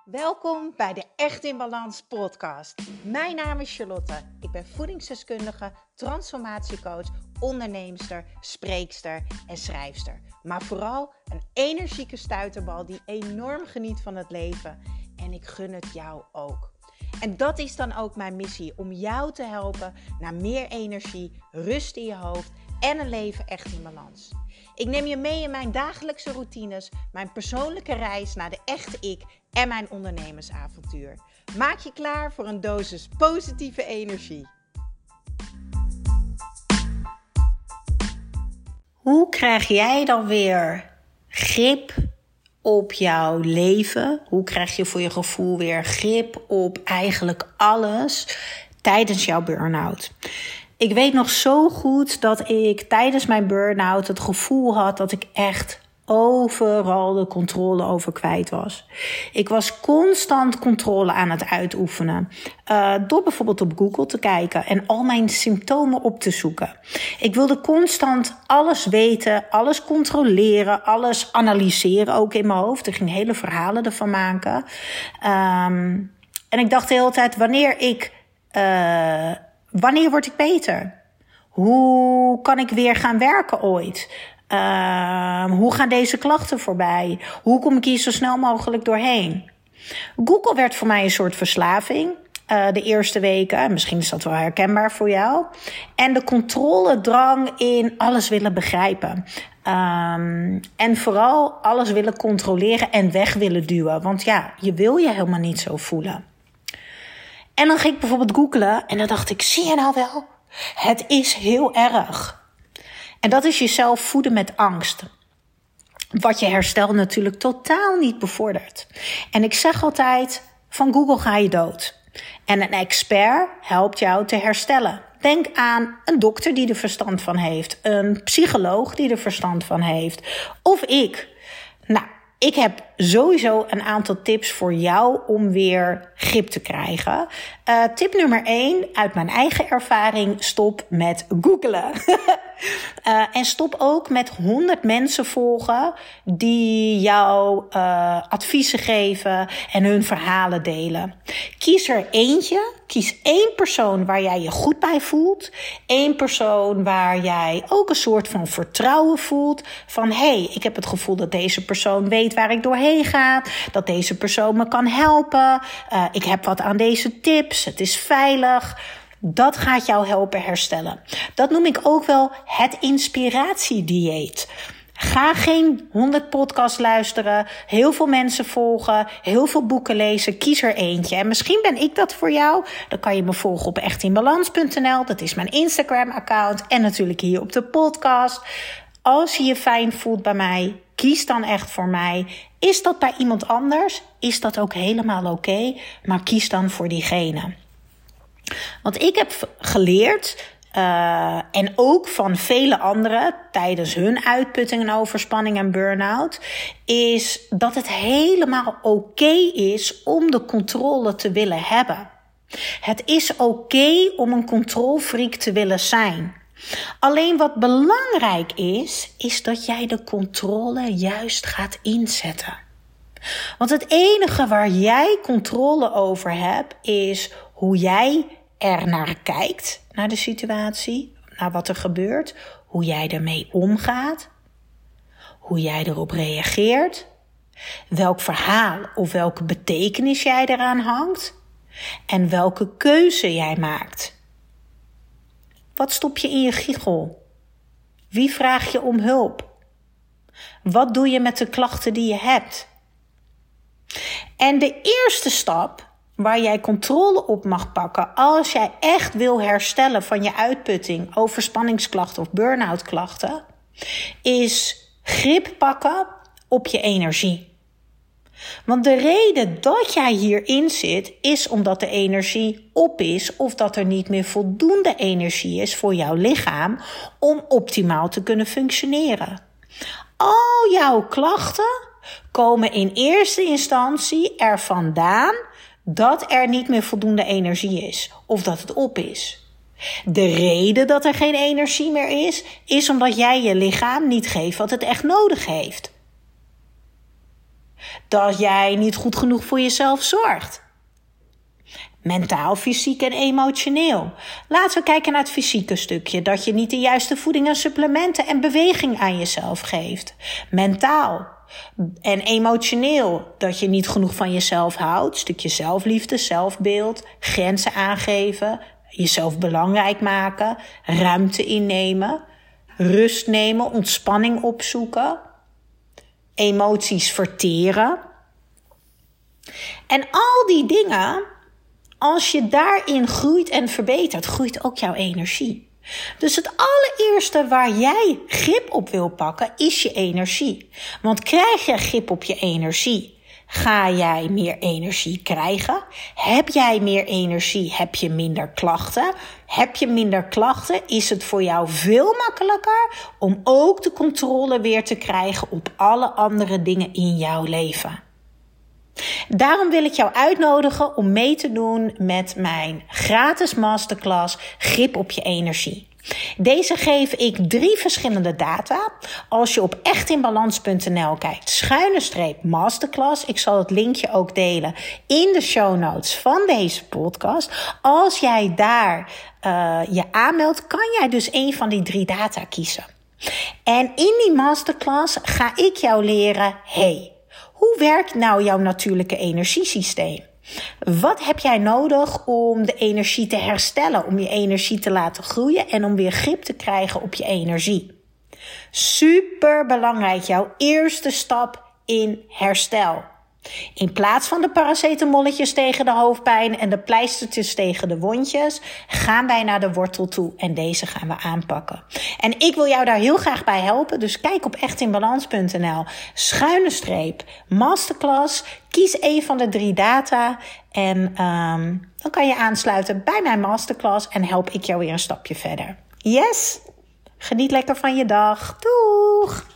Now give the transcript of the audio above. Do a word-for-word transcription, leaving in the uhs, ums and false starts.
Welkom bij de Echt in Balans podcast. Mijn naam is Charlotte. Ik ben voedingsdeskundige, transformatiecoach, onderneemster, spreekster en schrijfster. Maar vooral een energieke stuiterbal die enorm geniet van het leven. En ik gun het jou ook. En dat is dan ook mijn missie, om jou te helpen naar meer energie, rust in je hoofd en een leven echt in balans. Ik neem je mee in mijn dagelijkse routines, mijn persoonlijke reis naar de echte ik en mijn ondernemersavontuur. Maak je klaar voor een dosis positieve energie. Hoe krijg jij dan weer grip op jouw leven? Hoe krijg je voor je gevoel weer grip op eigenlijk alles tijdens jouw burn-out? Ik weet nog zo goed dat ik tijdens mijn burn-out het gevoel had dat ik echt overal de controle over kwijt was. Ik was constant controle aan het uitoefenen. Uh, door bijvoorbeeld op Google te kijken en al mijn symptomen op te zoeken. Ik wilde constant alles weten, alles controleren, alles analyseren ook in mijn hoofd. Ik ging hele verhalen ervan maken. Um, en ik dacht de hele tijd, wanneer ik... Uh, wanneer word ik beter? Hoe kan ik weer gaan werken ooit? Uh, hoe gaan deze klachten voorbij? Hoe kom ik hier zo snel mogelijk doorheen? Google werd voor mij een soort verslaving. Uh, de eerste weken, misschien is dat wel herkenbaar voor jou. En de controledrang in alles willen begrijpen. Um, en vooral alles willen controleren en weg willen duwen. Want ja, je wil je helemaal niet zo voelen. En dan ging ik bijvoorbeeld googlen en dan dacht ik, zie je nou wel? Het is heel erg. En dat is jezelf voeden met angst. Wat je herstel natuurlijk totaal niet bevordert. En ik zeg altijd, van Google ga je dood. En een expert helpt jou te herstellen. Denk aan een dokter die er verstand van heeft. Een psycholoog die er verstand van heeft. Of ik. Nou, ik heb sowieso een aantal tips voor jou om weer grip te krijgen. Uh, tip nummer één, uit mijn eigen ervaring, stop met googlen. uh, en stop ook met honderd mensen volgen die jou uh, adviezen geven en hun verhalen delen. Kies er eentje, kies één persoon waar jij je goed bij voelt. Eén persoon waar jij ook een soort van vertrouwen voelt. Van hé, hey, ik heb het gevoel dat deze persoon weet waar ik doorheen gaat, dat deze persoon me kan helpen, uh, ik heb wat aan deze tips, het is veilig. Dat gaat jou helpen herstellen. Dat noem ik ook wel het inspiratiedieet. Ga geen honderd podcasts luisteren, heel veel mensen volgen, heel veel boeken lezen, kies er eentje. En misschien ben ik dat voor jou. Dan kan je me volgen op echt in balans punt n l, dat is mijn Instagram-account en natuurlijk hier op de podcast. Als je je fijn voelt bij mij, kies dan echt voor mij. Is dat bij iemand anders? Is dat ook helemaal oké? Okay? Maar kies dan voor diegene. Want ik heb geleerd, uh, en ook van vele anderen tijdens hun uitputting en overspanning en burn-out, is dat het helemaal oké okay is om de controle te willen hebben. Het is oké okay om een controlfreak te willen zijn. Alleen wat belangrijk is, is dat jij de controle juist gaat inzetten. Want het enige waar jij controle over hebt, is hoe jij er naar kijkt, naar de situatie, naar wat er gebeurt, hoe jij ermee omgaat, hoe jij erop reageert, welk verhaal of welke betekenis jij eraan hangt en welke keuze jij maakt. Wat stop je in je giegel? Wie vraag je om hulp? Wat doe je met de klachten die je hebt? En de eerste stap waar jij controle op mag pakken als jij echt wil herstellen van je uitputting, overspanningsklachten of burn-out klachten, is grip pakken op je energie. Want de reden dat jij hierin zit, is omdat de energie op is of dat er niet meer voldoende energie is voor jouw lichaam om optimaal te kunnen functioneren. Al jouw klachten komen in eerste instantie er vandaan dat er niet meer voldoende energie is of dat het op is. De reden dat er geen energie meer is, is omdat jij je lichaam niet geeft wat het echt nodig heeft. dat jij niet goed genoeg voor jezelf zorgt. Mentaal, fysiek en emotioneel. Laten we kijken naar het fysieke stukje. Dat je niet de juiste voeding en supplementen en beweging aan jezelf geeft. Mentaal en emotioneel. Dat je niet genoeg van jezelf houdt. Stukje zelfliefde, zelfbeeld. Grenzen aangeven. Jezelf belangrijk maken. Ruimte innemen. Rust nemen. Ontspanning opzoeken. Emoties verteren. En al die dingen, als je daarin groeit en verbetert, groeit ook jouw energie. Dus het allereerste waar jij grip op wil pakken, is je energie. Want krijg je grip op je energie, ga jij meer energie krijgen. Heb jij meer energie, heb je minder klachten. Heb je minder klachten, is het voor jou veel makkelijker om ook de controle weer te krijgen op alle andere dingen in jouw leven. Daarom wil ik jou uitnodigen om mee te doen met mijn gratis masterclass Grip op je energie. Deze geef ik drie verschillende data. Als je op echtinbalans punt n l kijkt, schuine streep masterclass. Ik zal het linkje ook delen in de show notes van deze podcast. Als jij daar uh, je aanmeldt, kan jij dus een van die drie data kiezen. En in die masterclass ga ik jou leren, hey, hoe werkt nou jouw natuurlijke energiesysteem? Wat heb jij nodig om de energie te herstellen, om je energie te laten groeien en om weer grip te krijgen op je energie? Super belangrijk, jouw eerste stap in herstel. In plaats van de paracetamolletjes tegen de hoofdpijn en de pleistertjes tegen de wondjes, gaan wij naar de wortel toe en deze gaan we aanpakken. En ik wil jou daar heel graag bij helpen, dus kijk op echtinbalans punt n l, schuine streep, masterclass, kies een van de drie data en um, dan kan je aansluiten bij mijn masterclass en help ik jou weer een stapje verder. Yes? Geniet lekker van je dag. Doeg!